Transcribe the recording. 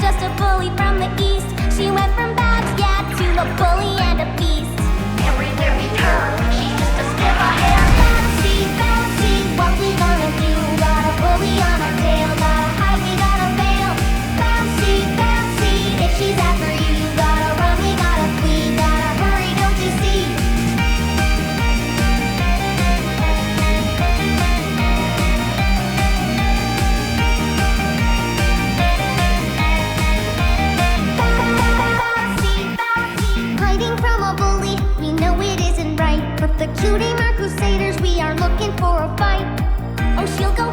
just a bully from the east. She went from Babs, yeah, to a bully and a beast. Everywhere we turn, she's just a step ahead. Bouncy, bouncy, what we gonna do? Got a bully on our tail, gotta hide, we gotta fail. Bouncy, bouncy, if she's after you, you gotta run, we gotta flee, gotta hurry, don't you see? Hiding from a bully, we know it isn't right. But the cutie mark crusaders, we are looking for a fight. Oh, she'll go